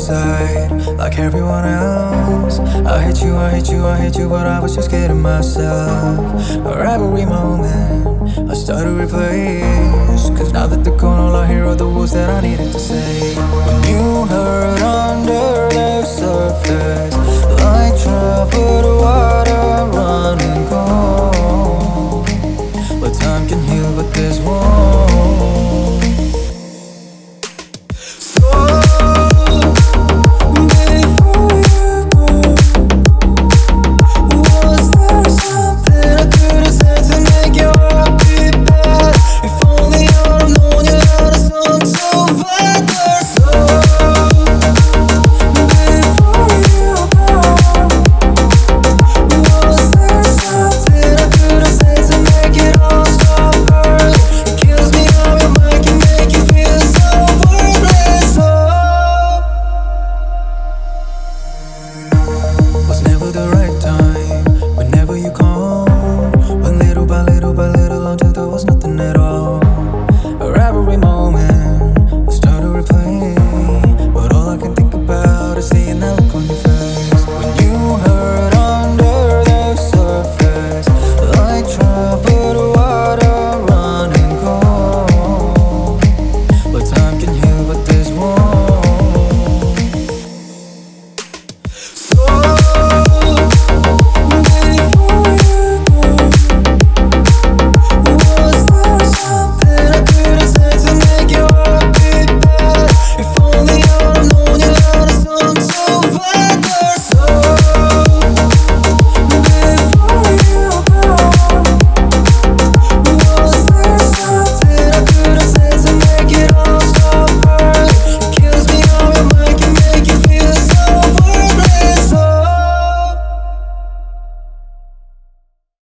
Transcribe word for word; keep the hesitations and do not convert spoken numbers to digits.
side like everyone else. I hate you, I hate you, I hate you, but I was just kidding myself. For every moment I start to replace, cause now that they're gone, all I hear are the words that I needed to say.